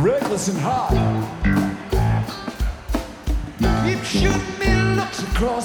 reckless and hot. Keep shooting me looks across